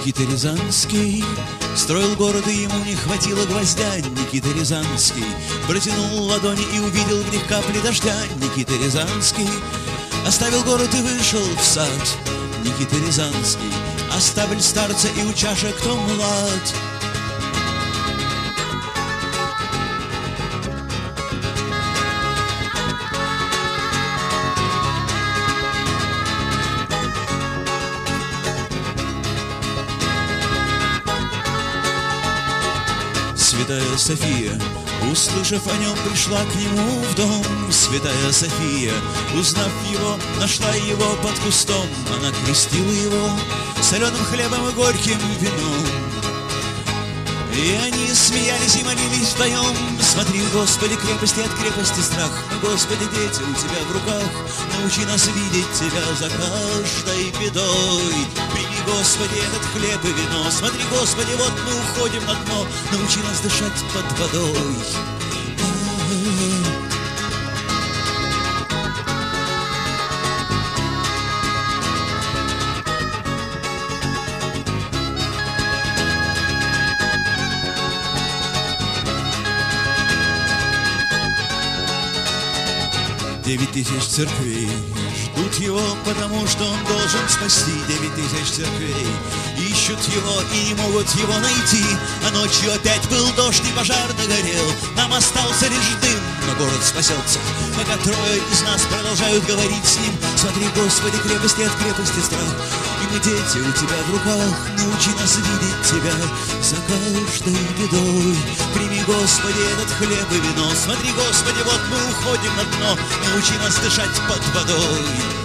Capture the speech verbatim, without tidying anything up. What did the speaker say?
Никита Рязанский строил город, и ему не хватило гвоздя. Никита Рязанский протянул ладони и увидел в них капли дождя. Никита Рязанский оставил город и вышел в сад. Никита Рязанский оставил старца и у чашек кто млад. Святая София, услышав о нем, пришла к нему в дом. Святая София, узнав его, нашла его под кустом. Она крестила его соленым хлебом и горьким вином. И они смеялись и молились вдвоем. Смотри, Господи, крепости от крепости страх. Господи, дети у Тебя в руках. Научи нас видеть Тебя за каждой бедой. Прими, Господи, этот хлеб и вино. Смотри, Господи, вот мы уходим на дно. Научи нас дышать под водой. Девять тысяч церквей ждут его, потому что он должен спасти. Девять тысяч церквей ищут его и не могут его найти. А ночью опять был дождь и пожар догорел. Нам остался лишь дым, но город спасется, пока трое из нас продолжают говорить с ним. Смотри, Господи, крепости от крепости страх. И мы, дети, у Тебя в руках. Научи нас видеть Тебя за каждой бедой. Прими, Господи, этот хлеб и вино. Смотри, Господи, вот мы уходим на дно. Научи нас дышать под водой.